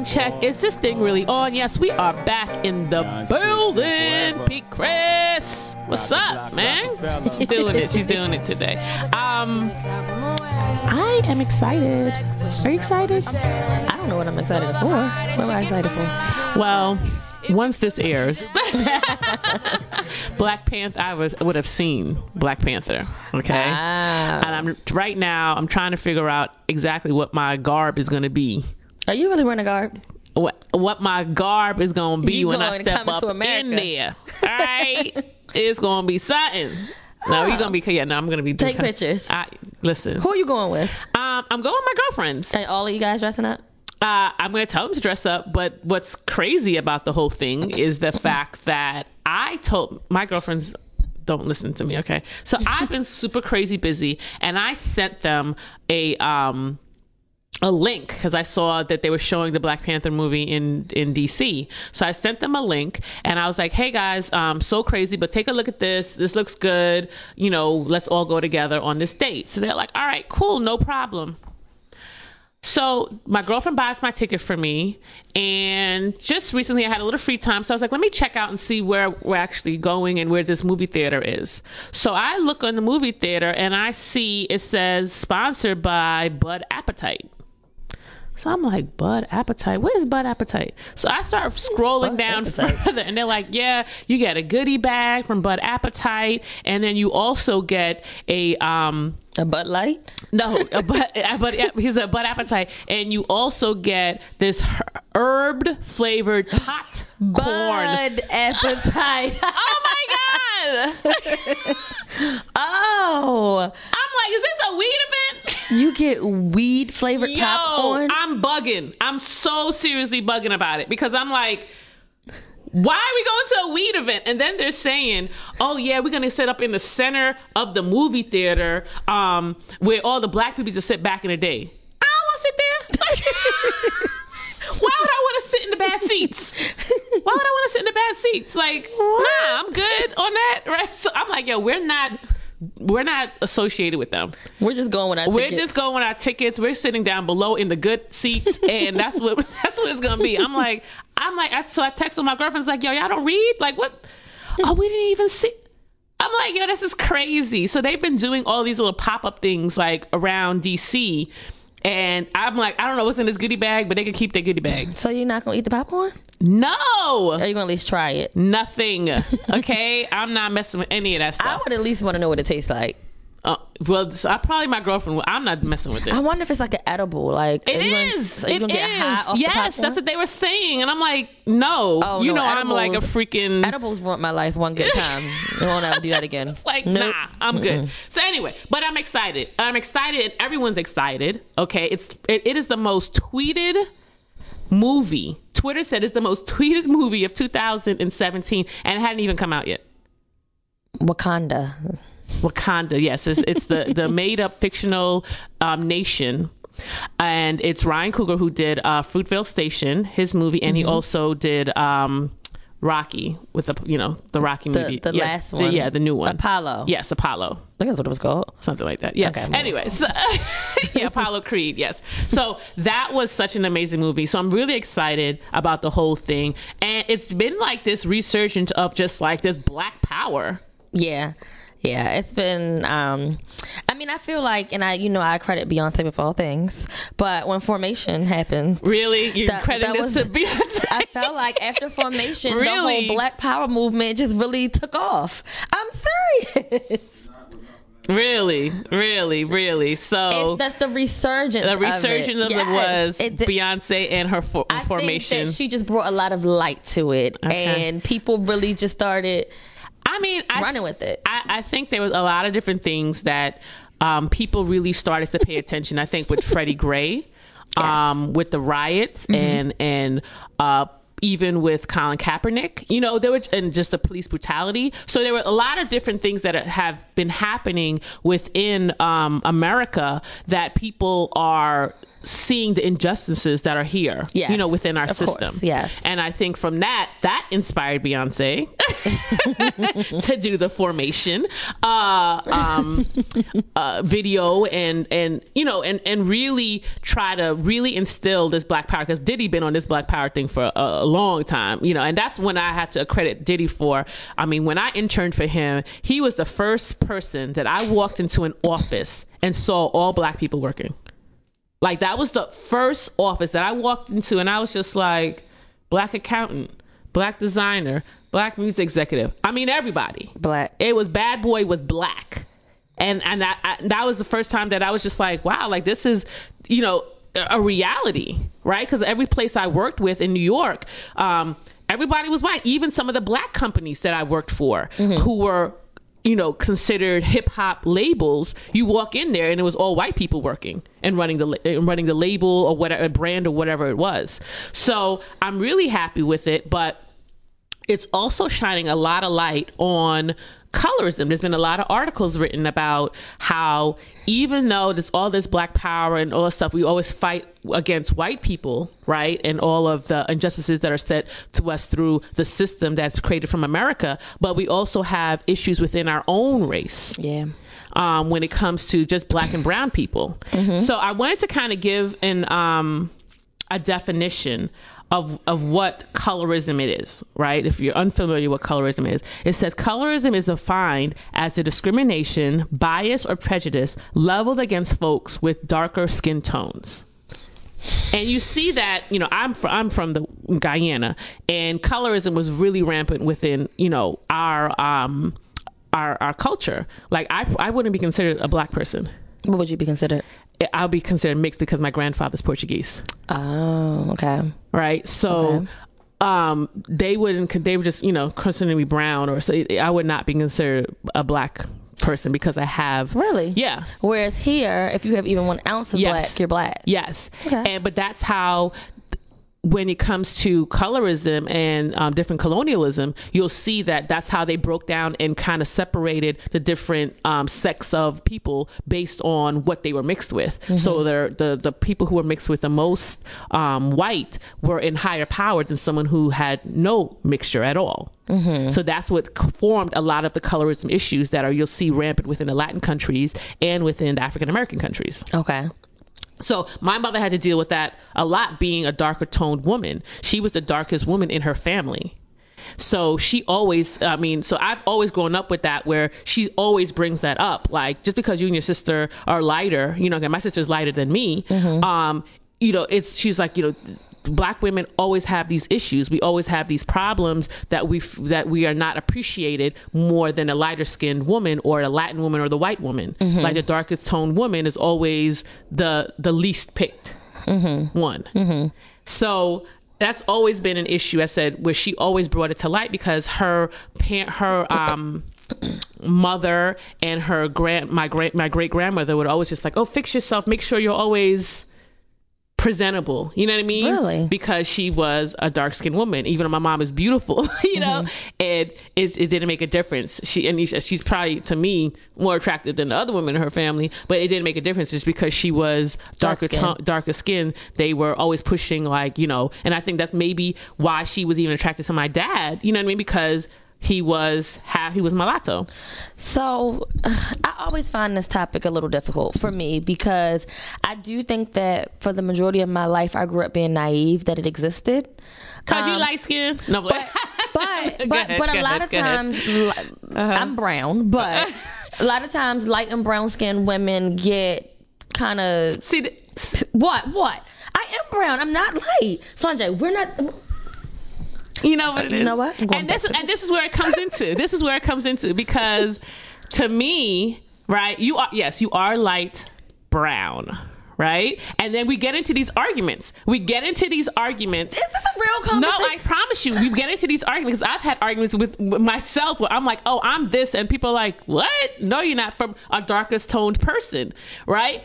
Sound check. Is this thing really on? Yes, we are back in the building. Pete Chris. What's up, man? She's doing it. She's doing it today. I am excited. Are you excited? I don't know what I'm excited for. What am I excited for? Well, once this airs, Black Panther, I would have seen Black Panther. Okay. And right now I'm trying to figure out exactly what my garb is going to be. Are you really wearing a garb? What my garb is going to be when I step up in there. All right. It's going to be something. No, you're going to be, no, I'm going to be. Take pictures. Listen. Who are you going with? I'm going with my girlfriends. And all of you guys dressing up? I'm going to tell them to dress up, but what's crazy about the whole thing is the fact that I told my girlfriends, don't listen to me, okay? So I've been super crazy busy, and I sent them a link because I saw that they were showing the Black Panther movie in DC. So I sent them a link, and I was like, hey guys, so crazy, but take a look at this. This looks good. You know, let's all go together on this date. So they're like, all right, cool, no problem. So my girlfriend buys my ticket for me, and just recently I had a little free time, so I was like, let me check out and see where we're actually going and where this movie theater is. So I look on the movie theater and I see it says sponsored by Bud Appetite. So I'm like, Bud Appetite? What is Bud Appetite? So I start scrolling down further, and they're like, yeah, you get a goodie bag from Bud Appetite, and then you also get a Bud Light? No, he's a Bud Appetite, and you also get this herbed flavored pot corn. Bud Appetite. Oh my god! Oh, I'm like, is this a weed event? You get weed flavored popcorn? I'm bugging. I'm so seriously bugging about it because I'm like, why are we going to a weed event? And then they're saying, oh yeah, we're going to set up in the center of the movie theater where all the black people just sit back in the day. I don't want to sit there. Why would I want to sit in the bad seats? Why would I want to sit in the bad seats? Like, nah, I'm good on that, right? So I'm like, yo, we're not associated with them. We're just going with our tickets. We're just going with our tickets. We're sitting down below in the good seats, and that's what it's gonna be. I'm like, so I texted my girlfriend's like, yo, y'all don't read? Like, what? Oh, we didn't even see. I'm like, yo, this is crazy. So they've been doing all these little pop-up things like around DC, and I'm like, I don't know what's in this goodie bag, but they can keep their goodie bag. So you're not gonna eat the popcorn? No. Or are you gonna at least try it? Nothing. Okay, I'm not messing with any of that stuff. I would at least want to know what it tastes like. Well, so probably my girlfriend. I'm not messing with it. I wonder if it's like an edible. Like it is. Are you gonna get high off the yes, popcorn? that's what they were saying, and I'm like, no. Oh, you no, know, edibles, I'm like a freaking edibles ruined my life one good time. I won't ever do that again. It's like, nope. Nah, I'm good. So anyway, but I'm excited. I'm excited, and everyone's excited. Okay, it is the most tweeted movie. Twitter said it's the most tweeted movie of 2017, and it hadn't even come out yet. Wakanda, yes, it's the made up fictional nation, and it's Ryan Coogler who did Fruitvale Station, his movie, and he also did Rocky with the Rocky movie, the last one, the new one, Apollo. Yes, Apollo. I think that's what it was called. Something like that. Yeah. Okay, anyways, yeah, Apollo Creed. Yes. So that was such an amazing movie. So I'm really excited about the whole thing, and it's been like this resurgence of just like this Black Power. Yeah. Yeah, it's been, I mean, I feel like, and I credit Beyonce with all things, but when Formation happened. Really? You're crediting this to Beyonce? I felt like after Formation, really? The whole Black Power movement just really took off. I'm serious. Really? So that's the resurgence. The resurgence of it was Beyonce and her I Formation. think that she just brought a lot of light to it, and people really just started running with it. I think there was a lot of different things that people really started to pay attention. I think with Freddie Gray, with the riots and even with Colin Kaepernick, you know, there were, and just the police brutality. So there were a lot of different things that have been happening within America that people are seeing the injustices that are here, yes, you know, within our of system. Course, yes. And I think from that inspired Beyonce to do the Formation video and you know, and really try to really instill this Black Power, because Diddy been on this Black Power thing for a long time, you know, and that's when I had to credit Diddy for, I mean, when I interned for him, he was the first person that I walked into an office and saw all Black people working. Like, that was the first office that I walked into, and I was just like, Black accountant, Black designer, Black music executive. I mean, everybody. Black. It was Bad Boy was Black. And that was the first time that I was just like, wow, like, this is, you know, a reality, right? Because every place I worked with in New York, everybody was white. Even some of the Black companies that I worked for, who were, you know, considered hip hop labels, you walk in there and it was all white people working and running the label or whatever, brand or whatever it was. So I'm really happy with it, but it's also shining a lot of light on colorism. There's been a lot of articles written about how even though there's all this Black Power and all this stuff, we always fight against white people, right? And all of the injustices that are set to us through the system that's created from America. But we also have issues within our own race. Yeah. When it comes to just Black and brown people. So I wanted to kind of give a definition of what colorism it is, right? If you're unfamiliar with colorism is, it says colorism is defined as a discrimination, bias, or prejudice leveled against folks with darker skin tones. And you see that, you know, I'm from the Guyana, and colorism was really rampant within, you know, our culture. Like, I wouldn't be considered a Black person. What would you be considered? I'll be considered mixed because my grandfather's Portuguese. Oh, okay. Right. So, they were just, you know, considering me brown, or so I would not be considered a Black person because I have. Really? Yeah. Whereas here, if you have even 1 ounce of Black, you're Black. Yes. Okay. But that's how, when it comes to colorism and different colonialism, you'll see that that's how they broke down and kind of separated the different sects of people based on what they were mixed with. So the people who were mixed with the most white were in higher power than someone who had no mixture at all. So that's what formed a lot of the colorism issues that you'll see rampant within the Latin countries and within the African American countries. Okay. So my mother had to deal with that a lot, being a darker toned woman. She was the darkest woman in her family. So she always, so I've always grown up with that, where she always brings that up. Like, just because you and your sister are lighter, you know, my sister's lighter than me, you know, she's like, you know, Black women always have these issues. We always have these problems that we are not appreciated more than a lighter skinned woman or a Latin woman or the white woman. Like, the darkest toned woman is always the least picked one. So that's always been an issue. I said, where she always brought it to light, because her mother and my great grandmother would always just like, oh, fix yourself, make sure you're always presentable, you know what I mean? Really? Because she was a dark-skinned woman, even though my mom is beautiful, you know, and it didn't make a difference. She's probably, to me, more attractive than the other women in her family, but it didn't make a difference just because she was darker skin. They were always pushing, like, you know, and I think that's maybe why she was even attracted to my dad, you know what I mean? Because he was mulatto. So I always find this topic a little difficult for me, because I do think that for the majority of my life, I grew up being naive that it existed. Cause you light skin? No, but a lot of times I'm brown, but a lot of times light and brown skinned women get kind of what? I am brown. I'm not light. Sanjay, we're not. You know what it is? You know what? And this is where it comes into. This is where it comes into, because to me, right, you are light brown, right? And then we get into these arguments. Is this a real conversation? No, I promise you, we get into these arguments, because I've had arguments with myself where I'm like, oh, I'm this, and people are like, what? No, you're not, from a darkest toned person, right?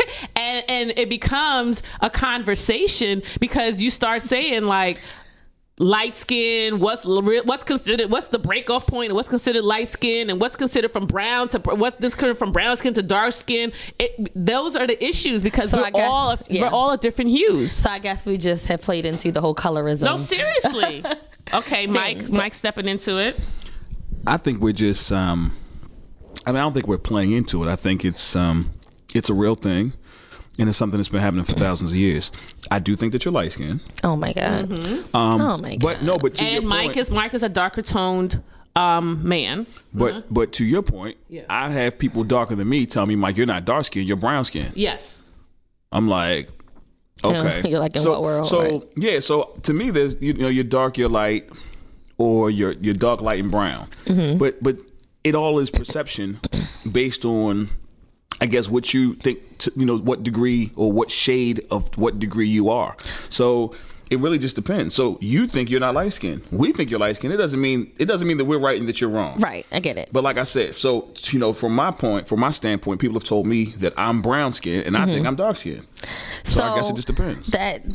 And it becomes a conversation, because you start saying, like, light skin, what's considered, what's the break-off point, and what's considered light skin, and what's considered from brown to what's considered from brown skin to dark skin. Those are the issues, because we're all of different hues. So I guess we just have played into the whole colorism. No, seriously. Okay, Mike stepping into it. I think we're just I don't think we're playing into it. I think it's a real thing. And it's something that's been happening for thousands of years. I do think that you're light skinned. Oh my God. Oh my God. But to your point, Mike is a darker toned man. But to your point, I have people darker than me tell me, Mike, you're not dark skinned, you're brown skinned. Yes. I'm like, okay. You're like, in what world? So right? Yeah, so to me there's you're dark, you're light, or you're dark, light, and brown. But it all is perception based on, I guess, what you think, what degree or what shade of what degree you are. So it really just depends. So you think you're not light skinned. We think you're light skinned. It doesn't mean that we're right and that you're wrong. Right. I get it. But like I said, so, from my standpoint, people have told me that I'm brown skinned and I think I'm dark skinned. So I guess it just depends.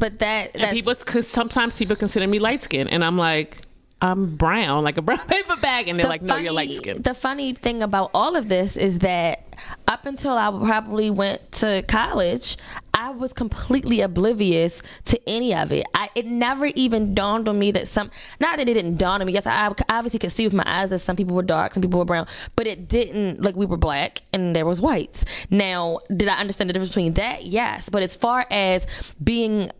Because sometimes people consider me light skinned, and I'm like, I'm brown, like a brown paper bag, and they're like, no, you're light skinned. The funny thing about all of this is that up until I probably went to college, I was completely oblivious to any of it. It never even dawned on me that not that it didn't dawn on me. Yes, I obviously could see with my eyes that some people were dark, some people were brown, but it didn't, like, we were black and there was whites. Now, did I understand the difference between that? Yes. But as far as being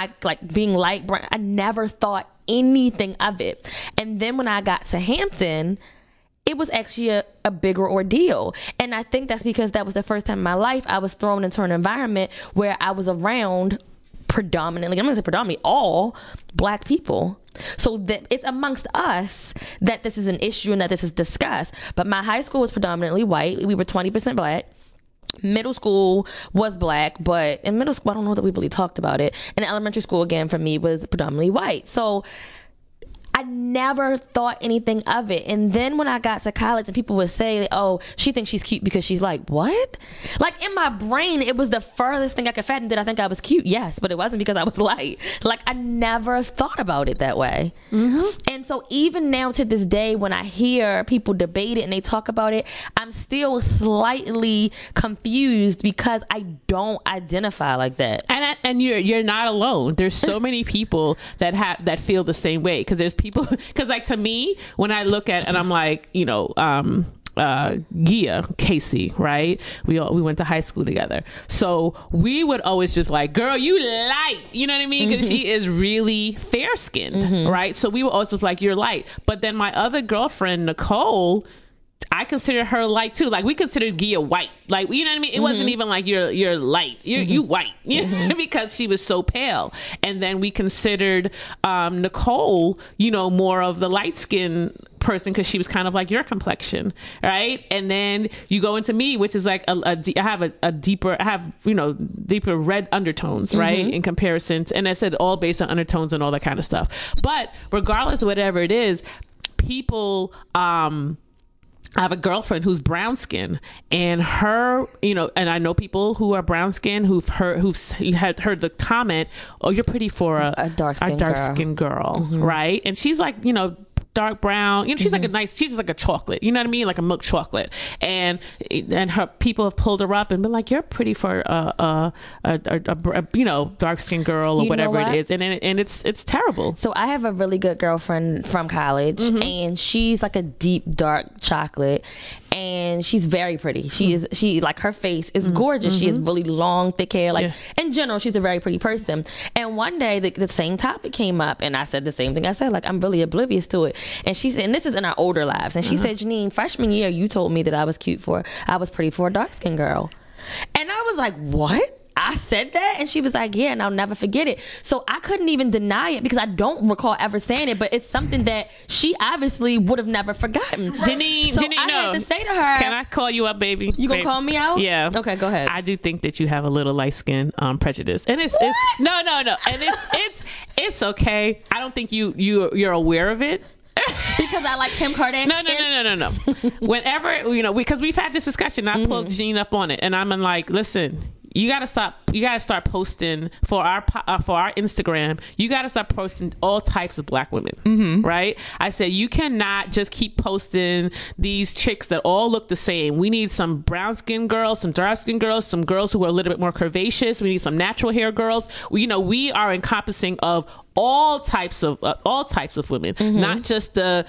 light brown, I never thought anything of it. And then when I got to Hampton, it was actually a bigger ordeal. And I think that's because that was the first time in my life I was thrown into an environment where I was around predominantly, I'm going to say predominantly, all black people. So that it's amongst us that this is an issue and that this is discussed. But my high school was predominantly white. We were 20% black. Middle school was black, but in middle school, I don't know that we really talked about it. And elementary school, again, for me, was predominantly white. So I never thought anything of it. And then when I got to college and people would say, oh, she thinks she's cute because she's like, what? Like, in my brain, it was the furthest thing I could fathom. Did I think I was cute? Yes, but it wasn't because I was light. Like, I never thought about it that way. And so even now to this day, when I hear people debate it and they talk about it, I'm still slightly confused because I don't identify like that. And you're not alone. There's so many people that feel the same way, because there's people, because like to me, when I look at, and I'm like, Gia Casey, right? We went to high school together, so we would always just like, girl, you light, you know what I mean? Because she is really fair skinned, right? So we were always just like, you're light. But then my other girlfriend, Nicole, I consider her light too. Like, we considered Gia white. Like, you know what I mean? It wasn't even like you're light. You white, you know, because she was so pale. And then we considered Nicole, more of the light skin person, because she was kind of like your complexion, right? And then you go into me, which is like I have deeper red undertones, right? In comparison to, and I said all based on undertones and all that kind of stuff. But regardless of whatever it is, people I have a girlfriend who's brown skin, and her, and I know people who are brown skin who've heard the comment, "Oh, you're pretty for a dark skin girl," right? And she's like, dark brown, she's like she's just like a chocolate, you know what I mean, like a milk chocolate, and her people have pulled her up and been like, you're pretty for a dark skinned girl or whatever it is, and it's terrible. So I have a really good girlfriend from college, and she's like a deep dark chocolate, and she's very pretty. She like, her face is gorgeous. She has really long, thick hair. Like, in general, she's a very pretty person. And one day the same topic came up, and I said the same thing. I said, like, I'm really oblivious to it. And she said, and this is in our older lives, and she said, Janine, freshman year, you told me that I was pretty for a dark skinned girl. And I was like, what? I said that? And she was like, yeah, and I'll never forget it. So I couldn't even deny it because I don't recall ever saying it, but it's something that she obviously would have never forgotten. Janine, I had to say to her, can I call you up, baby? You gonna call me out? Yeah. Okay, go ahead. I do think that you have a little light skin prejudice, and it's no, and it's okay. I don't think you're aware of it. Because I like Kim Kardashian? No. Whenever, because we've had this discussion, I pulled Jean up on it, and I'm like, listen, you got to start posting for our Instagram. You got to start posting all types of black women, right? I said, you cannot just keep posting these chicks that all look the same. We need some brown skin girls, some dark skin girls, some girls who are a little bit more curvaceous. We need some natural hair girls. We are encompassing of all types of women, not just the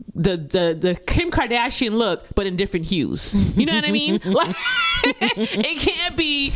Kim Kardashian look, but in different hues. You know what I mean? Like, it can't be,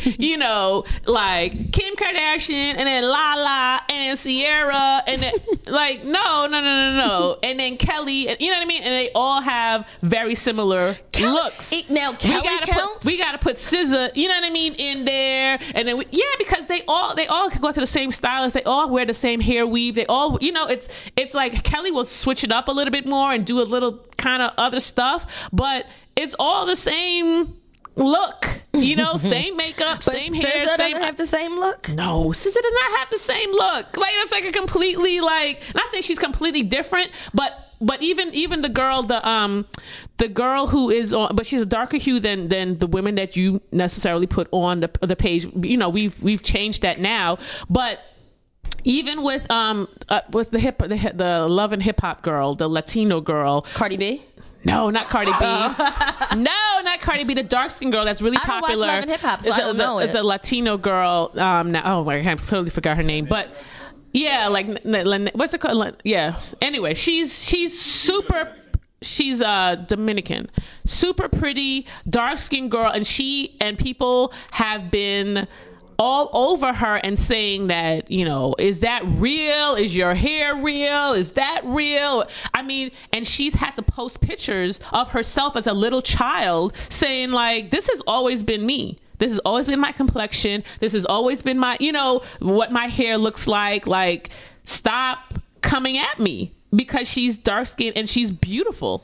like Kim Kardashian and then Lala and then Sierra and then like no. And then Kelly, you know what I mean? And they all have very similar looks. Now Kelly counts? We gotta put SZA, you know what I mean, in there. And then because they all go to the same stylist. They all wear the same hair weave. They all, it's like Kelly will switch it up a little bit more and do a little kind of other stuff, but it's all the same look, same makeup, same hair. SZA doesn't have the same look. No, SZA does not have the same look. Like, that's like a completely, like, not saying she's completely different, but even the girl, the girl who is on, but she's a darker hue than the women that you necessarily put on the page. We've changed that now, but even with what's the Love and Hip Hop girl, the Latino girl, Cardi B. No, not Cardi B. No, not Cardi B. The dark skin girl that's really popular. I don't watch Love and Hip Hop, so I don't know it. It's a Latino girl. Now, I totally forgot her name, but yeah, like what's it called? Yes. Anyway, she's super. She's Dominican, super pretty, dark skinned girl, and people have been all over her and saying that, is that real? Is your hair real? Is that real? I mean, and she's had to post pictures of herself as a little child saying, like, this has always been me. This has always been my complexion. This has always been my, what my hair looks like. Like, stop coming at me, because she's dark skinned and she's beautiful.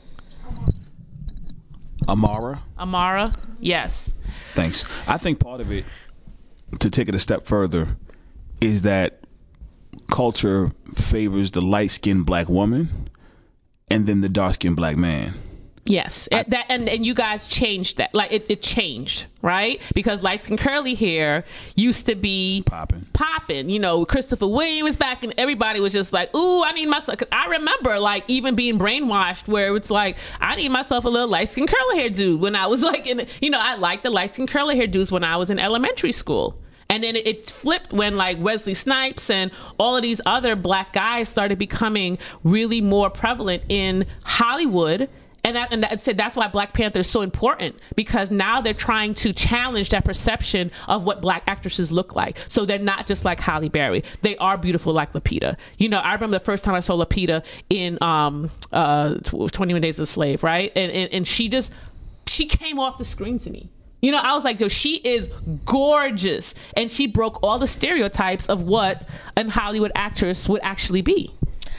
Amara, yes. Thanks. I think part of it, to take it a step further, is that culture favors the light-skinned black woman and then the dark-skinned black man. Yes, and you guys changed that. Like, it changed, right? Because light skin curly hair used to be popping. Christopher Williams back, and everybody was just like, "Ooh, I need myself." I remember, like, even being brainwashed, where it's like, I need myself a little light skin curly hair dude when I was like, I liked the light skin curly hair dudes when I was in elementary school. And then it flipped when, like, Wesley Snipes and all of these other black guys started becoming really more prevalent in Hollywood. And that's why Black Panther is so important, because now they're trying to challenge that perception of what black actresses look like. So they're not just like Halle Berry. They are beautiful like Lupita. I remember the first time I saw Lupita in 21 Days a Slave, right? And she came off the screen to me. I was like, yo, she is gorgeous. And she broke all the stereotypes of what a Hollywood actress would actually be.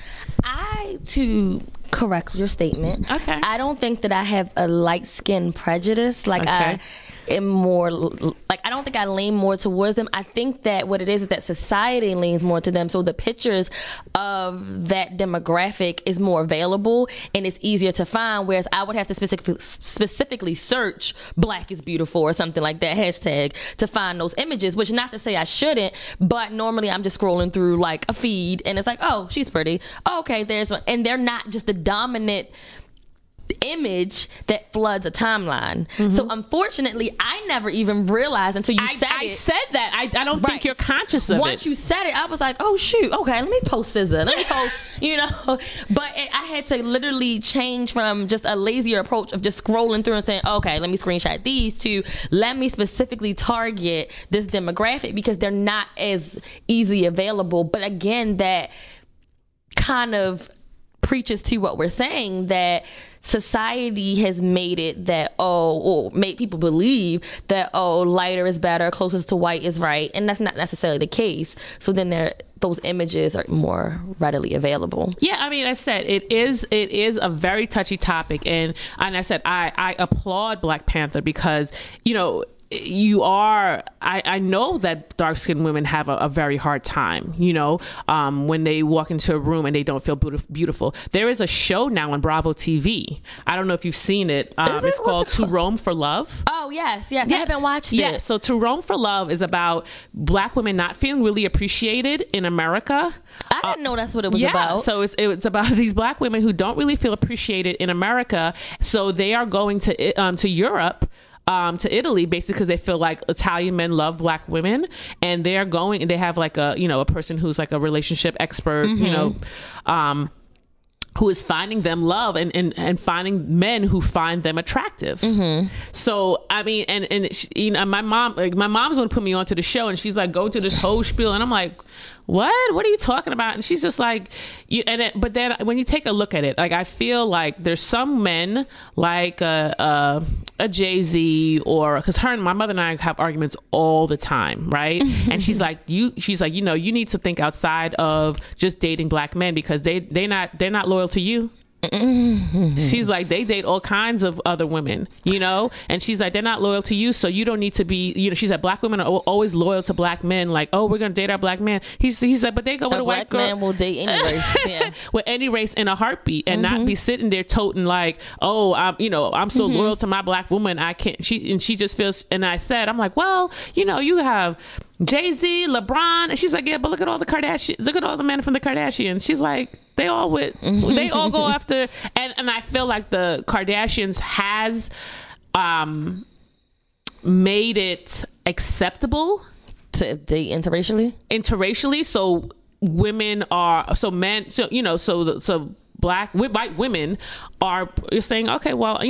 To correct your statement, okay, I don't think that I have a light skin prejudice. Like, okay. I am more like, I don't think I lean more towards them. I think that what it is that society leans more to them. So the pictures of that demographic is more available and it's easier to find. Whereas I would have to specifically search "Black is beautiful" or something like that hashtag to find those images. Which, not to say I shouldn't, but normally I'm just scrolling through like a feed and it's like, oh, she's pretty. Oh, okay, there's one. And they're not just the dominant image that floods a timeline. Mm-hmm. So unfortunately, I never even realized until you said it. I said that. I don't think you're conscious of it. Once you said it, I was like, oh shoot, okay, let me post SZA. Let me post, But I had to literally change from just a lazier approach of just scrolling through and saying, okay, let me screenshot these, to let me specifically target this demographic because they're not as easily available. But again, that kind of preaches to what we're saying, that society has made it that, or made people believe that, lighter is better, closest to white is right, and that's not necessarily the case. So then those images are more readily available. Yeah, I mean, I said it is a very touchy topic, and I said I applaud Black Panther because I know that dark-skinned women have a very hard time, when they walk into a room and they don't feel beautiful. There is a show now on Bravo TV. I don't know if you've seen it. It's called To Rome for Love. Oh, yes. I haven't watched it. Yes, so To Rome for Love is about Black women not feeling really appreciated in America. I didn't know that's what it was about. So it's about these Black women who don't really feel appreciated in America. So they are going to Europe, to Italy, basically because they feel like Italian men love Black women, and they have like a person who's like a relationship expert, who is finding them love and finding men who find them attractive. So I mean, and my mom's going to put me onto the show, and she's like, go to this whole spiel, and I'm like, what are you talking about? And she's just like, but then when you take a look at it, like, I feel like there's some men like a Jay-Z, or because my mother and I have arguments all the time, right? And she's like, you need to think outside of just dating Black men, because they're not loyal to you. She's like, they date all kinds of other women, and she's like, they're not loyal to you, so you don't need to be, she said, Black women are always loyal to Black men, like, oh, we're gonna date our Black man. He said, but they go with a white girl. Black man will date any race, yeah. With any race in a heartbeat, and not be sitting there toting like, oh, I'm so loyal to my Black woman, I can't. She just feels. And I said, I'm like, well, you have Jay-Z, LeBron, and she's like, yeah, but look at all the Kardashians. Look at all the men from the Kardashians. She's like, they all go after, and I feel like the Kardashians has made it acceptable to date interracially. So women are, so men, so Black white women are saying, okay, well,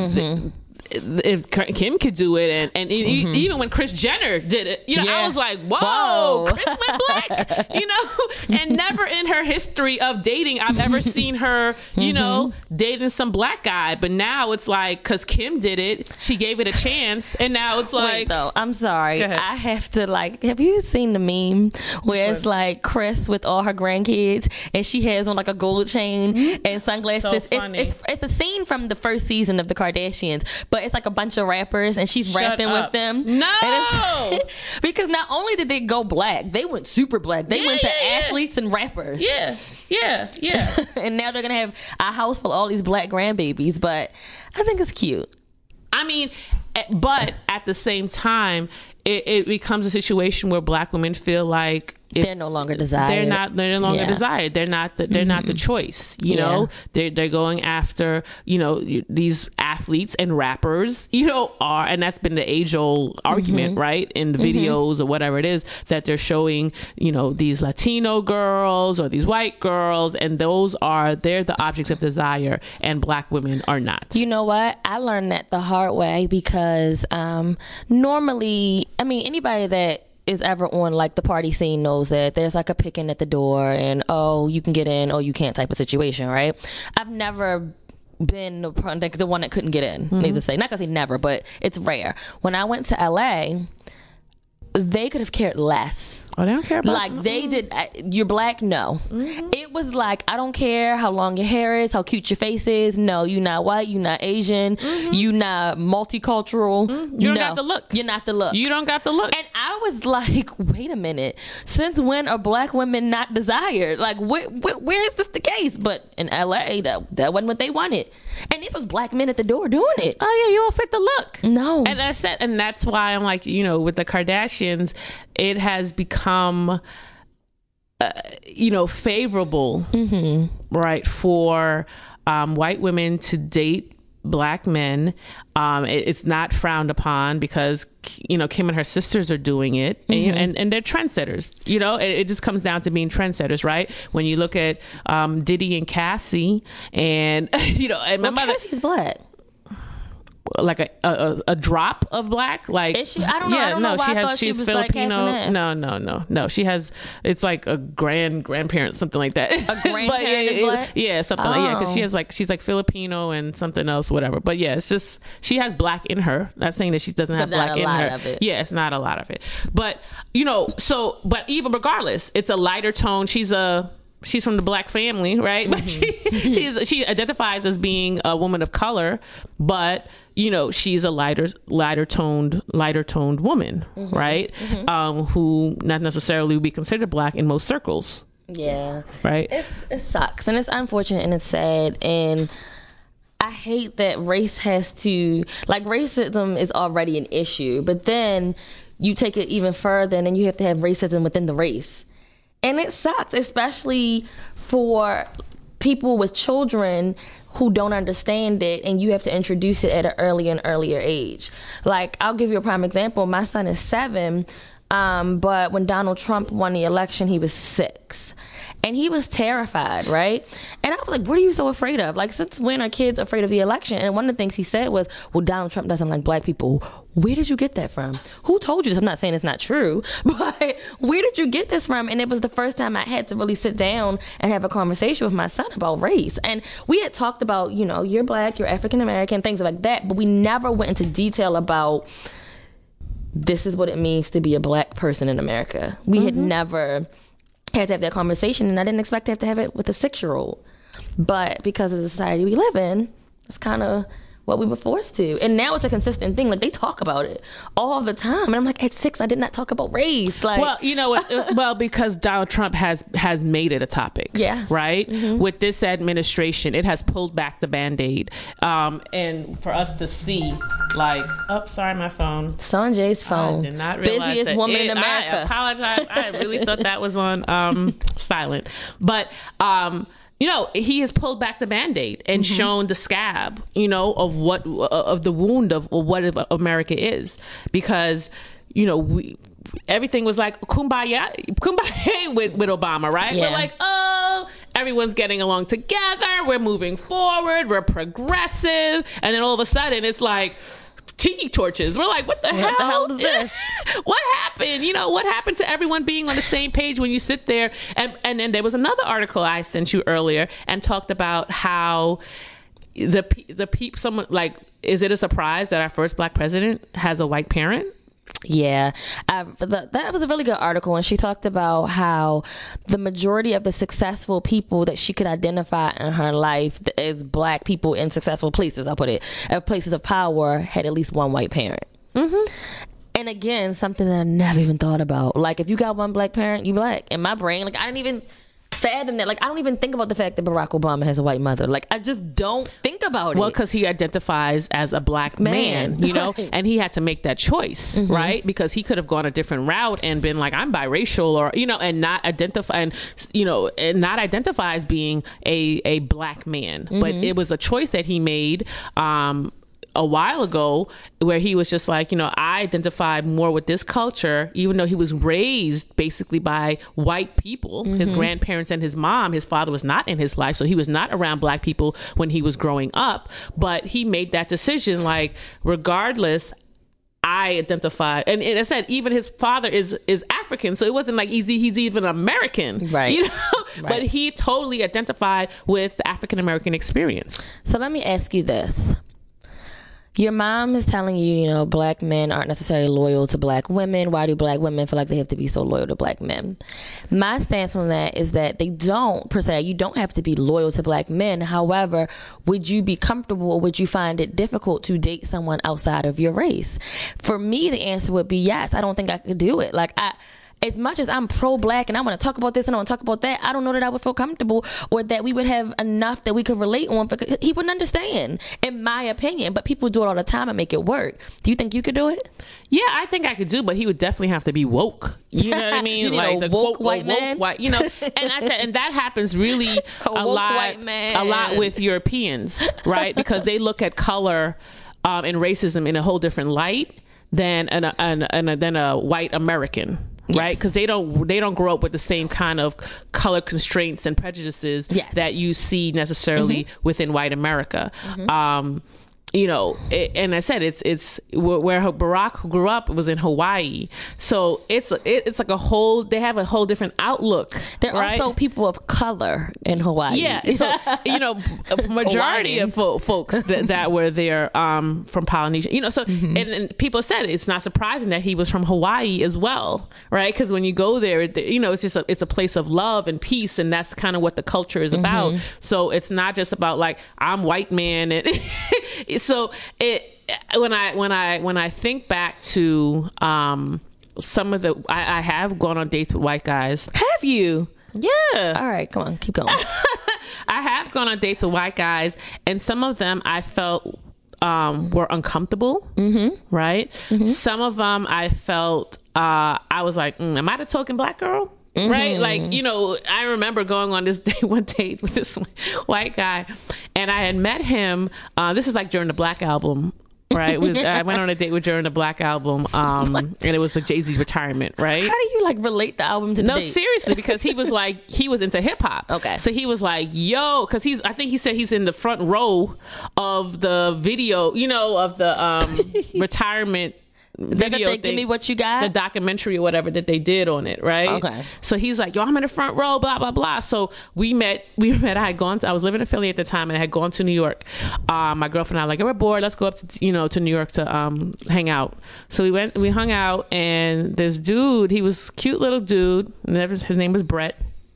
if Kim could do it, and even when Kris Jenner did it, I was like, whoa. Kris went Black, and never in her history of dating I've ever seen her, dating some Black guy. But now it's like, because Kim did it, she gave it a chance, and now it's like, wait, though, I'm sorry, I have to, like, have you seen the meme where it's like Kris with all her grandkids, and she has on like a gold chain and sunglasses? So funny. It's a scene from the first season of the Kardashians, but it's like a bunch of rappers, and she's rapping with them. No, because not only did they go Black, they went super Black. They went to athletes and rappers. Yeah. And now they're gonna have a house full of all these Black grandbabies. But I think it's cute. I mean, but at the same time, it becomes a situation where Black women feel like they're no longer desired. They're no longer desired. They're not the choice. They're going after these athletes and rappers. And that's been the age old argument, right? In the videos or whatever it is that they're showing. These Latino girls or these white girls, and they're the objects of desire, and Black women are not. You know what? I learned that the hard way, because normally, I mean, anybody that is ever on like the party scene knows that there's like a picking at the door, and oh, you can get in, oh, you can't type of situation, right? I've never been the one that couldn't get in. Need to say, not gonna say never, but it's rare. When I went to LA, they could have cared less. Oh, they don't care about like they did. You're Black? No. It was like, I don't care how long your hair is, how cute your face is. No, you're not white. You're not Asian. You're not multicultural. You don't got the look. You're not the look. You don't got the look. And I was like, wait a minute. Since when are Black women not desired? Like, where is this the case? But in LA, that wasn't what they wanted. And these was Black men at the door doing it. Oh yeah, you don't fit the look. No. And that's why I'm like, with the Kardashians, it has become favorable, right, for white women to date Black men. It's not frowned upon because Kim and her sisters are doing it, and they're trendsetters. It just comes down to being trendsetters, right? When you look at Diddy and Cassie, and and my mother, Cassie's Black. Like a drop of Black, like is she? I don't know. Yeah, I don't know why she's was Filipino. Like No. She has. It's like a grandparent, something like that. A grandparent is Black. Yeah, something like because she's like Filipino and something else, whatever. But yeah, it's just she has Black in her. Not saying that she doesn't have Black in her. Of it. Yeah, it's not a lot of it. But but even regardless, it's a lighter tone. She's a she's from the black family, right? But she identifies as being a woman of color, but she's a lighter toned woman, right? Who not necessarily would be considered black in most circles. Yeah, right. It sucks, and it's unfortunate, and it's sad, and I hate that race has to, like, racism is already an issue, but then you take it even further, and then you have to have racism within the race. And it sucks, especially for people with children who don't understand it, and you have to introduce it at an earlier and earlier age. Like, I'll give you a prime example. My son is 7, but when Donald Trump won the election, he was 6. And he was terrified, right? And I was like, what are you so afraid of? Like, since when are kids afraid of the election? And one of the things he said was, well, Donald Trump doesn't like black people. Where did you get that from? Who told you this? I'm not saying it's not true, but where did you get this from? And it was the first time I had to really sit down and have a conversation with my son about race. And we had talked about, you're black, you're African American, things like that, but we never went into detail about this is what it means to be a black person in America. We had never had to have that conversation, and I didn't expect to have it with a 6-year-old. But because of the society we live in, it's kind of what we were forced to. And now it's a consistent thing. Like, they talk about it all the time. And I'm like, at 6, I did not talk about race. Like, well, you know what? Well, because Donald Trump has made it a topic. Yes. Right? With this administration, it has pulled back the Band-Aid. And for us to see, like, sorry, my phone. Sanjay's phone. I did not realize busiest that woman in America. I apologize. I really thought that was on silent. But, he has pulled back the Band-Aid and shown the scab, of the wound of what America is. Because, everything was like kumbaya with Obama, right? Yeah. We're like, everyone's getting along together. We're moving forward. We're progressive. And then all of a sudden it's like tiki torches. We're like, what the hell is this? What happened? What happened to everyone being on the same page when you sit there? And then there was another article I sent you earlier and talked about how someone, like, is it a surprise that our first black president has a white parent? Yeah, that was a really good article, and she talked about how the majority of the successful people that she could identify in her life as black people in successful places, I'll put it, places of power, had at least one white parent. And again, something that I never even thought about. Like, if you got one black parent, you black. In my brain, like, I didn't even fathom that. Like, I don't even think about the fact that Barack Obama has a white mother. Like, I just don't think about it. Well, because he identifies as a black man, right. And he had to make that choice, right? Because he could have gone a different route and been like, I'm biracial, or, and not identify, and not identify as being a black man. But it was a choice that he made, a while ago, where he was just like, I identify more with this culture, even though he was raised basically by white people, his grandparents and his mom. His father was not in his life, so he was not around black people when he was growing up. But he made that decision, like, regardless, I identify, and I said, even his father is African, so it wasn't like he's even American, right? Right. But he totally identified with the African American experience. So let me ask you this. Your mom is telling you, black men aren't necessarily loyal to black women. Why do black women feel like they have to be so loyal to black men? My stance on that is that they don't, per se. You don't have to be loyal to black men. However, would you be comfortable, or would you find it difficult to date someone outside of your race? For me, the answer would be yes. I don't think I could do it. Like, as much as I'm pro-black and I want to talk about this and I want to talk about that, I don't know that I would feel comfortable, or that we would have enough that we could relate on, because he wouldn't understand, in my opinion. But people do it all the time and make it work. Do you think you could do it? Yeah, I think I could do, but he would definitely have to be woke. You know what I mean? You need like a woke white man. And I said, and that happens really a lot with Europeans, right? Because they look at color and racism in a whole different light than a white American. Right, because they don't grow up with the same kind of color constraints and prejudices that you see necessarily within white America. and I said it's where Barack grew up was in Hawaii, so it's like they have a whole different outlook. They're also people of color in Hawaii. Yeah, so a majority of folks that were there from Polynesia. So and people said it's not surprising that he was from Hawaii as well, right? Because when you go there, it's just it's a place of love and peace, and that's kind of what the culture is about. So it's not just about like I'm white man and. So when I think back to some of I have gone on dates with white guys. Have you? Yeah. All right, come on, keep going. I have gone on dates with white guys, and some of them I felt were uncomfortable. Right. Some of them I felt I was like, am I the token black girl? Right? Like, I remember going on this one date with this white guy, and I had met him. This is like during the Black Album, right? I went on a date with during the Black Album, and it was like Jay-Z's retirement, right? How do you like relate the album to the date? No, seriously, because he was into hip hop. Okay. So he was like, yo, because I think he said he's in the front row of the video, of the retirement video thing, give me what you got, the documentary or whatever that they did on it, right? Okay. So he's like, yo, I'm in the front row, blah blah blah. So we met. I was living in Philly at the time, and I had gone to New York. My girlfriend and I were like, we're bored, let's go up to New York to hang out. So we hung out, and this dude, he was a cute little dude, and his name was Brett.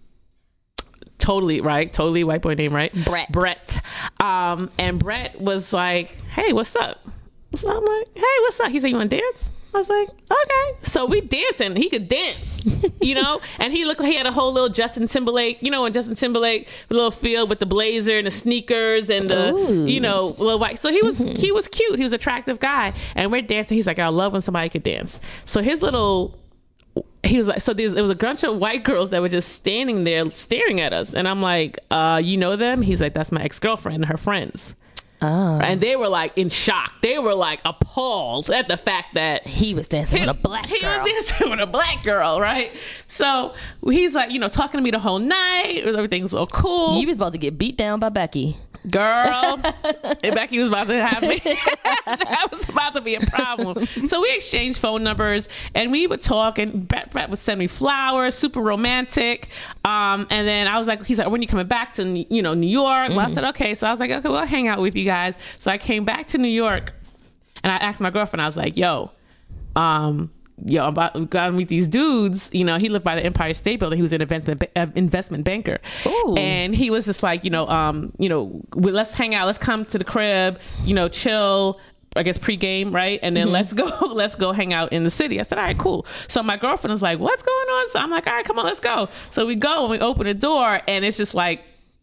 Totally white boy name, right? Brett. And Brett was like, hey, what's up? So I'm like, hey, what's up? He said, you want to dance? I was like, okay. So we dancing. He could dance, and he looked like he had a whole little Justin Timberlake, when Justin Timberlake, a little field with the blazer and the sneakers and the, little white. So he was cute. He was an attractive guy. And we're dancing. He's like, I love when somebody could dance. So he was like, it was a bunch of white girls that were just standing there staring at us. And I'm like, you know them? He's like, that's my ex-girlfriend and her friends. Oh. And they were like in shock. They were like appalled at the fact that he was dancing with a black girl. He was dancing with a black girl, right? So he's like, talking to me the whole night. Everything was so cool. You was about to get beat down by Becky. Girl, and Becky was about to have me. That was about to be a problem. So we exchanged phone numbers, and we would talk, and Brett would send me flowers, super romantic. And then I was like, he's like, when are you coming back to, New York? Well, I said, okay. So I was like, okay, we'll hang out with you guys. So I came back to New York, and I asked my girlfriend, I was like, I'm about to meet these dudes. He lived by the Empire State Building. He was an investment banker. Ooh. And he was just like, let's hang out. Let's come to the crib, chill, I guess pregame, right? And then let's go hang out in the city. I said, all right, cool. So my girlfriend was like, what's going on? So I'm like, all right, come on, let's go. So we go and we open the door, and it's just like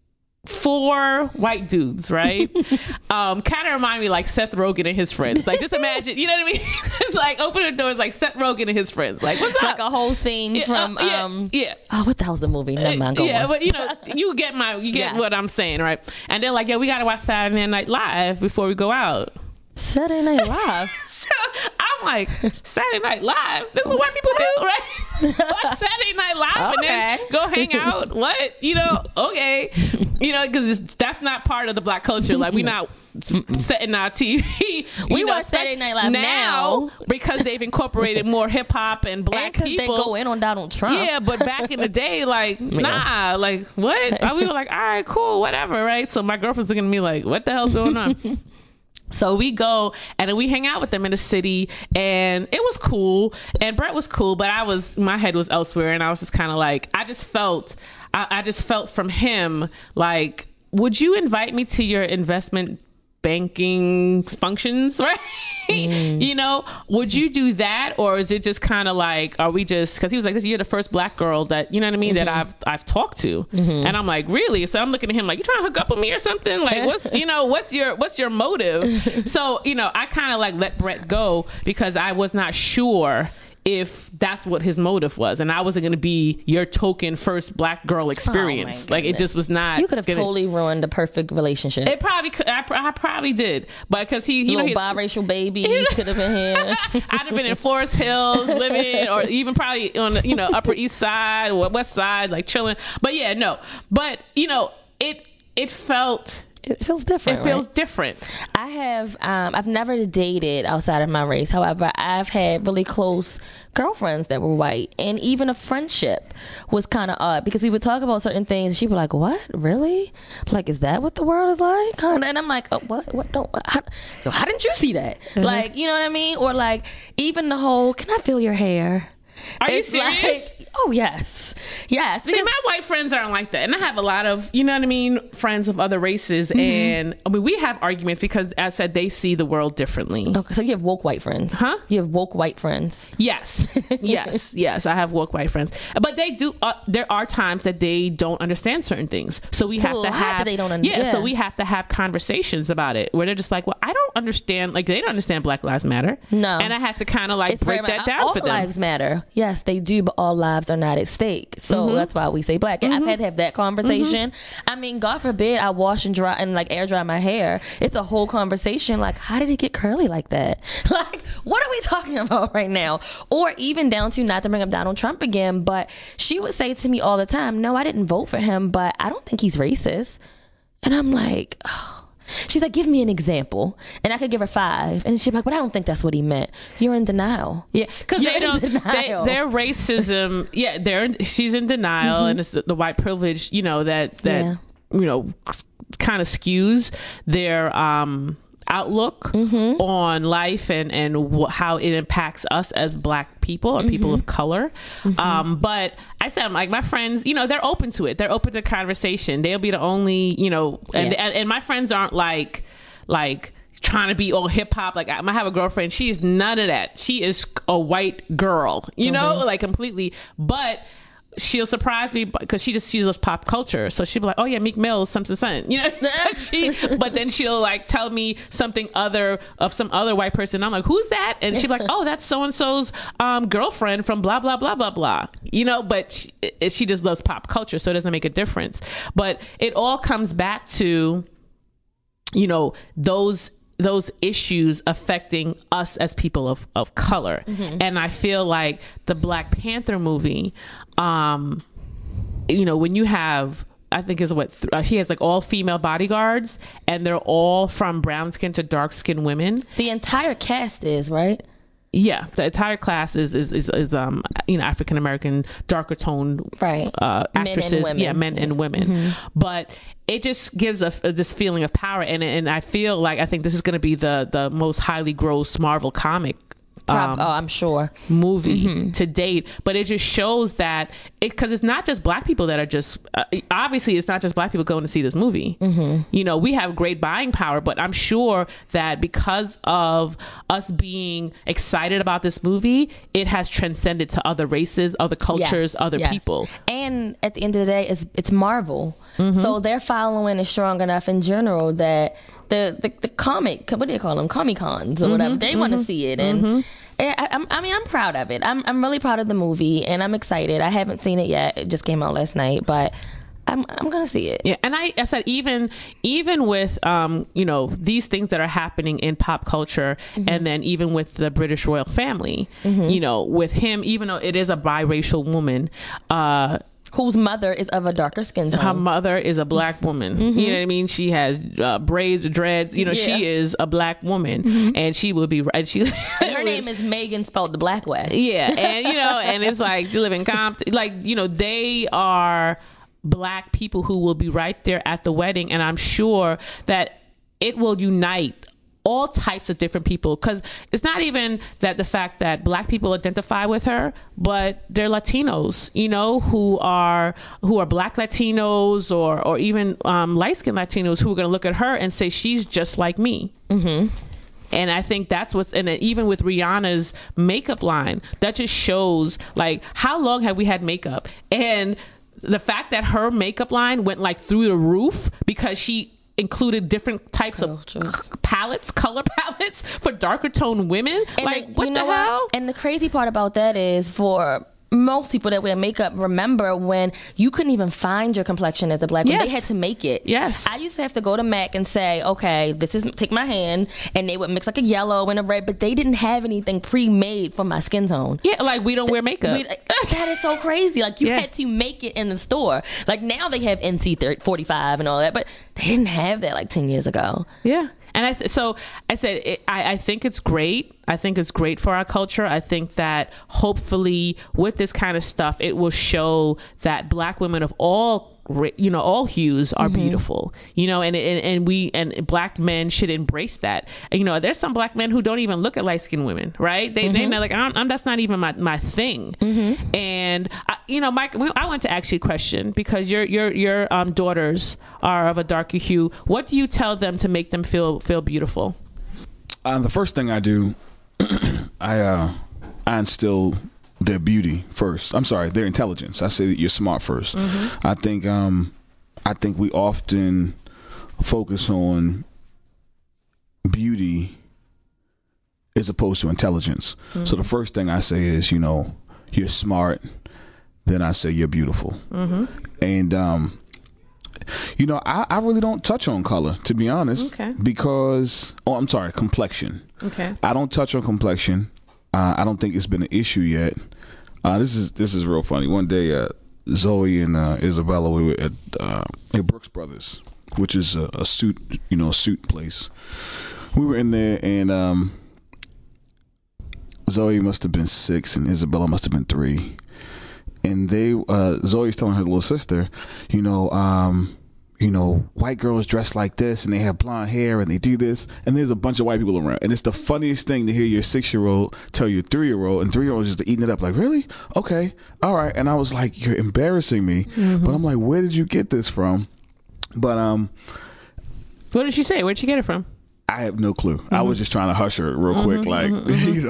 4 white dudes, right? Kind of remind me like Seth Rogen and his friends. Like, just imagine, you know what I mean? It's like open the doors like Seth Rogen and his friends. Like, what's up? Like a whole scene from yeah. Oh, what the hell's the movie? Never mind. Go on. But you get yes. What I'm saying, right? And they're like, we gotta watch Saturday Night Live before we go out. Saturday Night Live. So I'm like, Saturday Night Live? This is what white people do, right? Watch Saturday Night Live and then go hang out. What? Okay. Because that's not part of the black culture. Like, we not setting our TV. We watch Saturday Night Live now because they've incorporated more hip hop and black and people. They go in on Donald Trump. Yeah, but back in the day, like, nah, like, what? We were like, all right, cool, whatever, right? So my girlfriend's looking at me like, what the hell's going on? So we go and then we hang out with them in the city, and it was cool, and Brett was cool, but my head was elsewhere, and I was just kind of like, I just felt from him like, would you invite me to your investment banking functions, right? Would you do that, or is it just kind of like, are we just, because he was like, you're the first black girl that, you know what I mean, that I've talked to, and I'm like, really? So I'm looking at him like, you trying to hook up with me or something? Like, what's your motive? So I kind of like let Brett go because I was not sure if that's what his motive was, and I wasn't going to be your token first black girl experience. Like, it just was not. You could have totally ruined the perfect relationship. It probably could. I probably did, but because he, little biracial babies could have been here. I'd have been in Forest Hills living, or even probably on Upper East Side or West Side, like chilling. But yeah, no. But it felt it feels different. It feels different. I have I've never dated outside of my race. However, I've had really close girlfriends that were white, and even a friendship was kind of odd because we would talk about certain things and she'd be like, what, really, like, is that what the world is like? And I'm like, oh, how didn't you see that? Like, you know what I mean? Or like even the whole, can I feel your hair? Are you serious? Like, oh yes. See, my white friends aren't like that, and I have a lot of, you know what I mean, friends of other races, and I mean we have arguments because, as I said, they see the world differently. Okay, so you have woke white friends, huh? You have woke white friends. Yes, yes. I have woke white friends, but they do. There are times that they don't understand certain things, so we have to have. They don't understand. Yeah, so we have to have conversations about it where they're just like, well, I don't understand. Like they don't understand Black Lives Matter. No, and I had to kind of like break that down for them. All lives matter. Yes, they do, but all lives are not at stake. So that's why we say Black. And I've had to have that conversation. I mean, God forbid I wash and dry and like air dry my hair. It's a whole conversation. Like, how did it get curly like that? Like, what are we talking about right now? Or even down to, not to bring up Donald Trump again, but she would say to me all the time, no, I didn't vote for him, but I don't think he's racist. And I'm like, oh. She's like, give me an example. And I could give her 5. And she'd be like, but I don't think that's what he meant. You're in denial. Yeah, because their racism, she's in denial, and it's the white privilege, you know, that you know, kind of skews their outlook on life and how it impacts us as Black people or people of color. But I said, I'm like, my friends, you know, they're open to it. They're open to conversation. They'll be the only, you know, and my friends aren't like trying to be all hip hop. Like I have a girlfriend. She's none of that. She is a white girl, you know, like completely. But she'll surprise me because she loves pop culture. So she'll be like, oh yeah, Meek Mill, something, you know. But then she'll like tell me something of some other white person. I'm like, who's that? And she'll be like, oh, that's so and so's girlfriend from blah blah blah blah blah. You know, but she just loves pop culture, so it doesn't make a difference. But it all comes back to, you know, those issues affecting us as people of color. And I feel like the Black Panther movie, you know, when you have, I think is he has like all female bodyguards, and they're all from brown skin to dark skin women. The entire cast is, right? Yeah, the entire class is you know, African American, darker toned actresses, men and women. But it just gives this feeling of power, and I feel like I think this is going to be the most highly grossed Marvel comic. I'm sure movie to date, but it just shows that because it's not just Black people that are just obviously it's not just Black people going to see this movie. You know, we have great buying power, but I'm sure that because of us being excited about this movie, it has transcended to other races, other cultures, other people. And at the end of the day, it's Marvel, so their following is strong enough in general that the comic, what do you call them, Comic-Cons or whatever, they want to see it. And I mean, I'm proud of it. I'm really proud of the movie, and I'm excited. I haven't seen it yet. It just came out last night, but I'm gonna see it. Yeah, and I said even with you know, these things that are happening in pop culture, and then even with the British royal family, you know, with him, even though it is a biracial woman, whose mother is of a darker skin tone. Her mother is a Black woman. You know what I mean? She has braids, dreads. You know, she is a Black woman, and she will be right. Her name is Megan, spelled the Black way. Yeah, and you know, and it's like you live in Compton. Like, you know, they are Black people who will be right there at the wedding, and I'm sure that it will unite all types of different people, because it's not even that the fact that Black people identify with her, but they're Latinos, you know, who are Black Latinos or even light-skinned Latinos who are going to look at her and say, she's just like me. And I think that's and even with Rihanna's makeup line, that just shows like how long have we had makeup, and the fact that her makeup line went like through the roof because she included different types of color palettes for darker toned women. And like, what the hell? And the crazy part about that is, for most people that wear makeup remember when you couldn't even find your complexion as a black woman. They had to make it. Yes. I used to have to go to MAC and say, okay, take my hand, and they would mix like a yellow and a red, but they didn't have anything pre-made for my skin tone. Yeah, like we don't wear makeup. That is so crazy. Like you had to make it in the store. Like now they have NC 45 and all that, but they didn't have that like 10 years ago. Yeah. And I said, I think it's great. I think it's great for our culture. I think that hopefully with this kind of stuff, it will show that black women of all hues are beautiful, and black men should embrace that. There's some black men who don't even look at light-skinned women, right? They're like, that's not even my thing. And Mike, I want to ask you a question, because your daughters are of a darker hue. What do you tell them to make them feel beautiful? The first thing I do, I instill their beauty first. I'm sorry, their intelligence. I say that you're smart first. I think we often focus on beauty as opposed to intelligence. So the first thing I say is, you're smart. Then I say you're beautiful. And I really don't touch on color, to be honest. Okay. Because complexion. Okay. I don't touch on complexion. I don't think it's been an issue yet. This is real funny. One day, Zoe and Isabella, we were at Brooks Brothers, which is a suit place. We were in there, and Zoe must have been 6, and Isabella must have been 3. And Zoe's telling her little sister, white girls dress like this, and they have blonde hair, and they do this, and there's a bunch of white people around, and it's the funniest thing to hear your 6-year-old tell your 3-year-old, and 3-year-old just eating it up like, really? Okay, all right. And I was like, you're embarrassing me. But I'm like, where did you get this from? But what did she say? Where'd she get it from? I have no clue. I was just trying to hush her real quick, and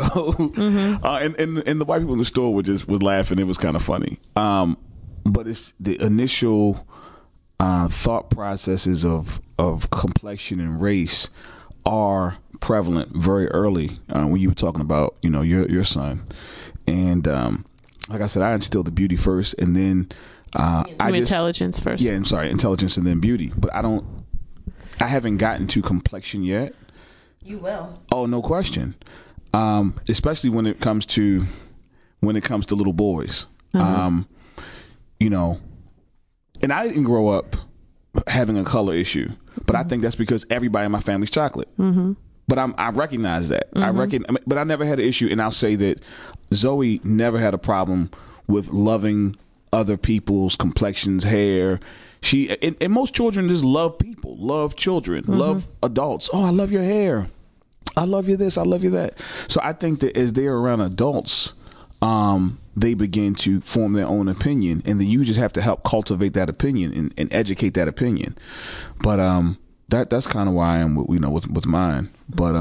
the white people in the store was laughing. It was kind of funny. But it's the initial thought processes of complexion and race are prevalent very early when you were talking about your son. And like I said, I instilled the beauty first, and then intelligence first. Yeah, I'm sorry, intelligence and then beauty. But I haven't gotten to complexion yet. You will. Oh, no question. Especially when it comes to little boys. And I didn't grow up having a color issue, but I think that's because everybody in my family's chocolate. But I recognize that. But I never had an issue, and I'll say that Zoe never had a problem with loving other people's complexions, hair. And most children just love people, love children, love adults. Oh, I love your hair. I love you this. I love you that. So I think that as they're around adults, they begin to form their own opinion, and then you just have to help cultivate that opinion and educate that opinion. But that's kind of why I am, with mine. But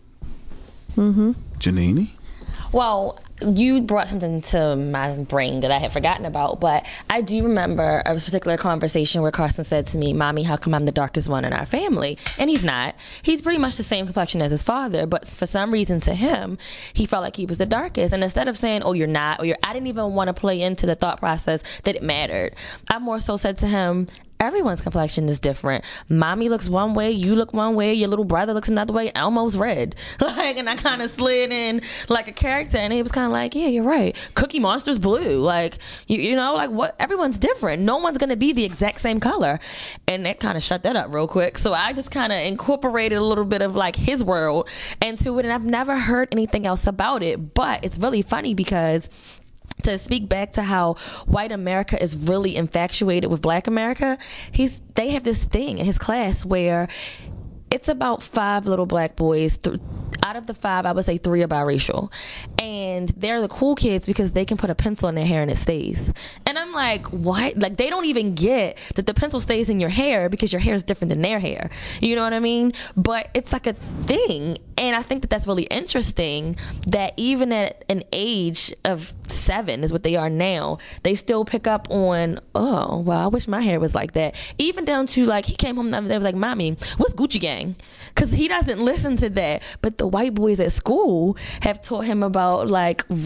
Janine? Well, you brought something to my brain that I had forgotten about, but I do remember a particular conversation where Carson said to me, "Mommy, how come I'm the darkest one in our family?" And he's not. He's pretty much the same complexion as his father, but for some reason to him, he felt like he was the darkest. And instead of saying, "Oh, you're not," or I didn't even want to play into the thought process that it mattered. I more so said to him, everyone's complexion is different. Mommy looks one way, you look one way, your little brother looks another way, Elmo's red. And I kind of slid in like a character, and he was kind of like, yeah, you're right. Cookie Monster's blue. Like, what? Everyone's different. No one's going to be the exact same color. And that kind of shut that up real quick. So I just kind of incorporated a little bit of like his world into it, and I've never heard anything else about it. But it's really funny because to speak back to how white America is really infatuated with black America, they have this thing in his class where it's about 5 little black boys. Out of the 5, I would say 3 are biracial. And they're the cool kids because they can put a pencil in their hair and it stays. And I'm like, what? Like, they don't even get that the pencil stays in your hair because your hair is different than their hair. You know what I mean? But it's like a thing. And I think that that's really interesting that even at an age of 7 is what they are now, they still pick up on, oh, well, I wish my hair was like that. Even down to like, he came home the other day, was like, "Mommy, what's Gucci Gang?" Because he doesn't listen to that. But the white boys at school have taught him about like rap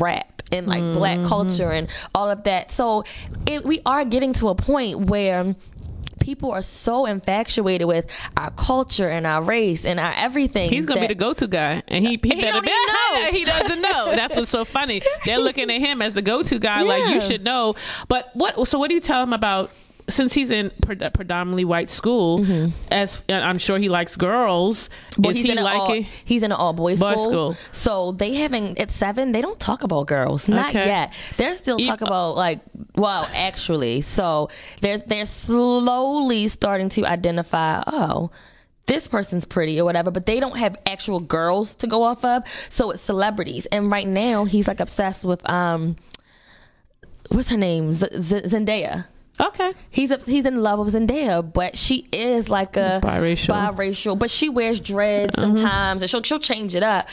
and like black culture and all of that. So we are getting to a point where people are so infatuated with our culture and our race and our everything. He's gonna be the go-to guy, and he better be. He doesn't know. That's what's so funny. They're looking at him as the go-to guy, like you should know. But what? So what do you tell him about? Since he's in predominantly white school, as I'm sure he likes girls, well, he's in an all boys school. So they haven't at 7. They don't talk about girls, not yet. They're still talking about like, well, actually. So they're slowly starting to identify. Oh, this person's pretty or whatever, but they don't have actual girls to go off of. So it's celebrities, and right now he's like obsessed with what's her name, Zendaya. Okay. He's in love with Zendaya, but she is like a biracial, but she wears dreads sometimes, and she'll change it up.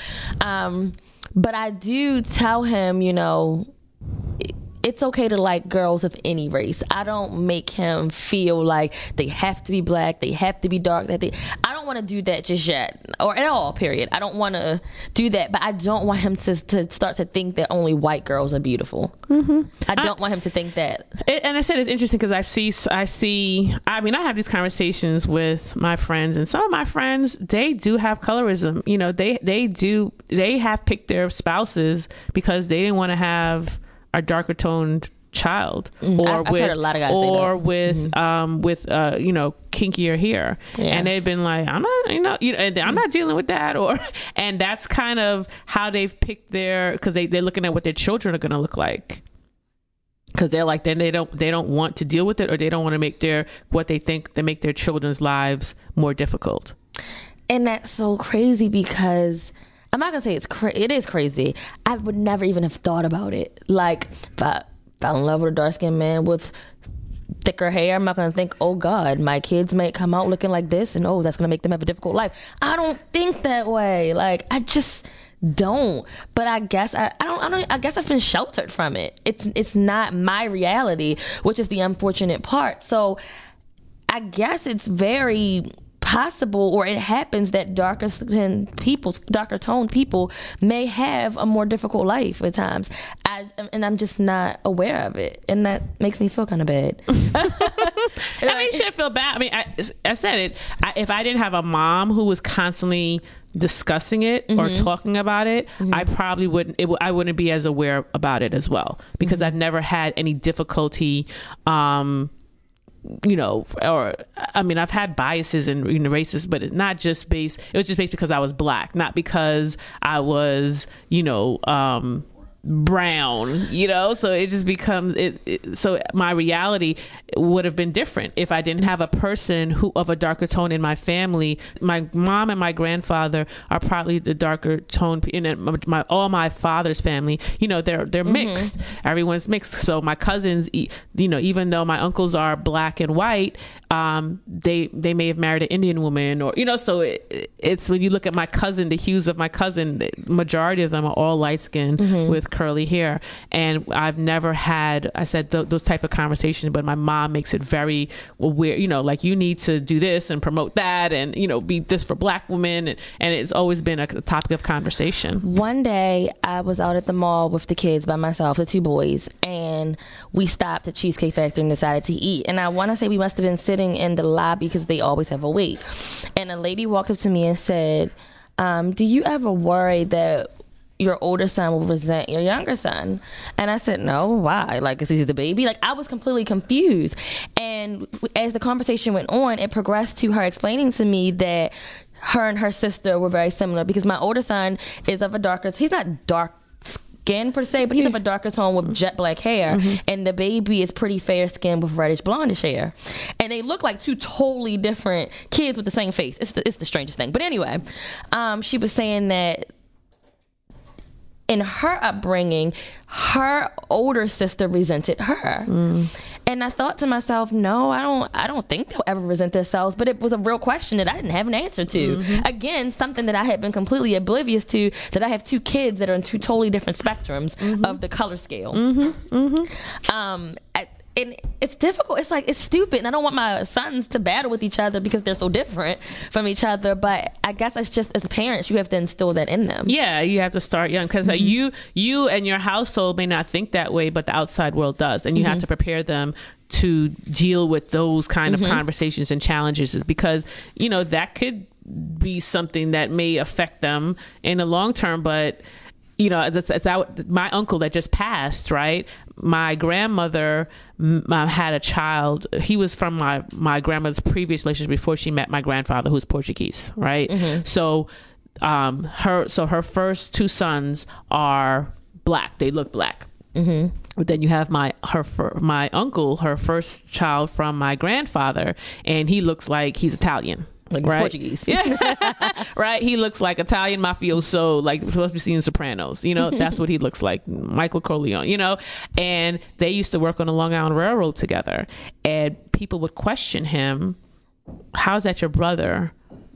But I do tell him, you know, it's okay to like girls of any race. I don't make him feel like they have to be black, they have to be dark. I don't want to do that just yet, or at all, period. I don't want to do that, but I don't want him to start to think that only white girls are beautiful. I don't want him to think that. And I said it's interesting because I see. I mean, I have these conversations with my friends, and some of my friends, they do have colorism. You know, they have picked their spouses because they didn't want to have a darker toned child, or I've heard a lot of guys say that. with you know, kinkier hair, and they've been like, I'm not dealing with that, and that's kind of how they've picked because they're looking at what their children are going to look like, because they're like, then they don't want to deal with it, or they don't want to make make their children's lives more difficult. And that's so crazy, because I'm not gonna say it is crazy. I would never even have thought about it. Like, if I fell in love with a dark-skinned man with thicker hair, I'm not gonna think, oh God, my kids might come out looking like this, and oh, that's gonna make them have a difficult life. I don't think that way. Like, I just don't. But I guess I guess I've been sheltered from it. It's not my reality, which is the unfortunate part. So I guess it's very possible, or it happens, that darker toned people may have a more difficult life at times. I'm just not aware of it, and that makes me feel kind of bad. I mean, you shouldn't feel bad. I mean, I said it. If I didn't have a mom who was constantly discussing it or talking about it, I probably wouldn't. I wouldn't be as aware about it as well, because I've never had any difficulty. You know, or I mean, I've had biases and racist, but it's not just based. It was just based because I was black, not because I was, you know, brown, you know. So it just becomes so my reality would have been different if I didn't have a person of a darker tone in my family. My mom and my grandfather are probably the darker tone, and all my father's family, you know, they're mixed. Everyone's mixed. So my cousins, you know, even though my uncles are black and white, they may have married an Indian woman, or, you know. So it's when you look at my cousin, the hues of my cousin, the majority of them are all light skinned with curly hair, and I've never had, I said, those type of conversations, but my mom makes it very weird, you know, like, you need to do this and promote that, and, you know, be this for black women, and it's always been a topic of conversation. One day I was out at the mall with the kids by myself, the 2 boys, and we stopped at Cheesecake Factory and decided to eat, and I want to say we must have been sitting in the lobby because they always have a wait, and a lady walked up to me and said, do you ever worry that your older son will resent your younger son? And I said, no, why? Like, is he the baby? Like, I was completely confused. And as the conversation went on, it progressed to her explaining to me that her and her sister were very similar, because my older son is of a darker, he's not dark skin per se, but he's of a darker tone with jet black hair, and the baby is pretty fair skinned with reddish blondish hair, and they look like 2 totally different kids with the same face. It's the strangest thing. But anyway, she was saying that in her upbringing, her older sister resented her. And I thought to myself, no, I don't think they'll ever resent themselves. But it was a real question that I didn't have an answer to. Again, something that I had been completely oblivious to, that I have 2 kids that are in 2 totally different spectrums of the color scale. and it's difficult. It's like, it's stupid. And I don't want my sons to battle with each other because they're so different from each other. But I guess it's just, as parents, you have to instill that in them. Yeah, you have to start young because you and your household may not think that way, but the outside world does. And you have to prepare them to deal with those kind of conversations and challenges, is because, you know, that could be something that may affect them in the long term. But, you know, my uncle that just passed, right? My grandmother had a child. He was from my grandmother's previous relationship before she met my grandfather, who's Portuguese, right? So her first two sons are black. They look black. But then you have my uncle, her first child from my grandfather, and he looks like he's Italian. Like right? Portuguese. Yeah. Right? He looks like Italian mafioso, like supposed to be seen in Sopranos. You know, that's what he looks like. Michael Corleone, you know? And they used to work on the Long Island Railroad together. And people would question him, how's that your brother?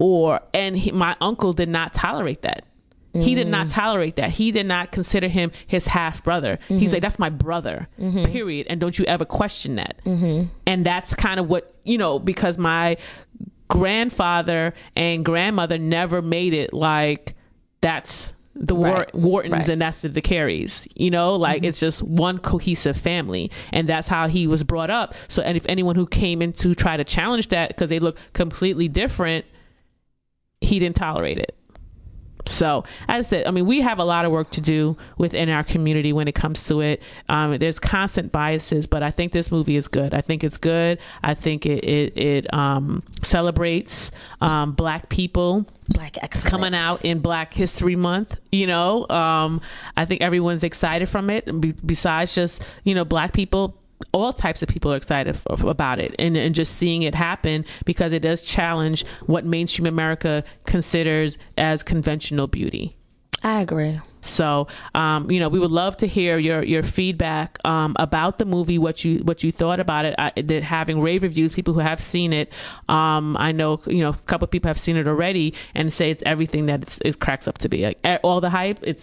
My uncle did not tolerate that. He did not tolerate that. He did not consider him his half brother. He's like, that's my brother, period. And don't you ever question that. And that's kind of what, you know, because my grandfather and grandmother never made it like that's the Whartons and that's the Careys, you know, like it's just one cohesive family. And that's how he was brought up. So, and if anyone who came in to try to challenge that because they look completely different, he didn't tolerate it. So as I said, I mean, we have a lot of work to do within our community when it comes to it. There's constant biases, but I think this movie is good. I think it's good. I think it celebrates Black people. Black excellence. Coming out in Black History Month, you know. I think everyone's excited from it. Besides just, you know, Black people, all types of people are excited about it and just seeing it happen because it does challenge what mainstream America considers as conventional beauty. I agree. So, you know, we would love to hear your feedback about the movie, what you thought about it. Having rave reviews, people who have seen it. I know, you know, a couple of people have seen it already and say it's everything that it cracks up to be. Like all the hype, it's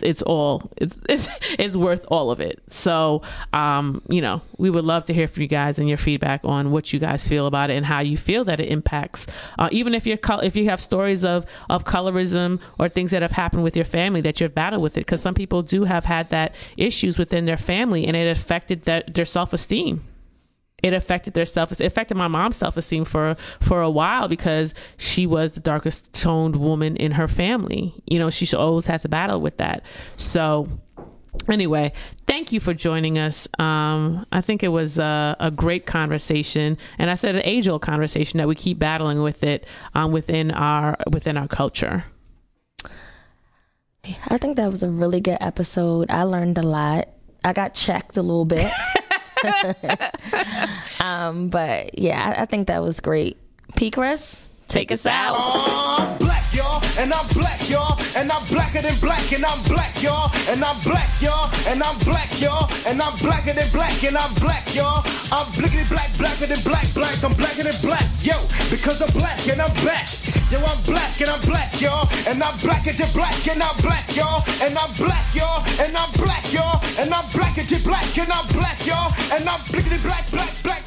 worth all of it. So, you know, we would love to hear from you guys and your feedback on what you guys feel about it and how you feel that it impacts. Even if you have stories of colorism or things that have happened with your family that you've battled with it. Because some people do have had that issues within their family and it affected their self-esteem. It affected my mom's self-esteem for a while because she was the darkest toned woman in her family. You know, she always has to battle with that. So anyway, thank you for joining us. I think it was a great conversation. And I said an age-old conversation that we keep battling with it within our culture. I think that was a really good episode. I learned a lot. I got checked a little bit. But yeah, I think that was great. P. Chris, take us out. I'm black, y'all, and I'm black, y'all, and I'm blacker than black, and I'm black, y'all, and I'm black, y'all, and I'm black, y'all, and I'm blacker than black, and I'm black, y'all. I'm blickety black, blacker than black, I'm blacker than black, yo, because I'm black and I'm back. Yo, I'm black and I'm black, y'all, and I'm blacker than black, and I'm black, y'all, and I'm black, y'all, and I'm black, y'all, and I'm blacker than black, and I'm black, y'all, and I'm blickety black.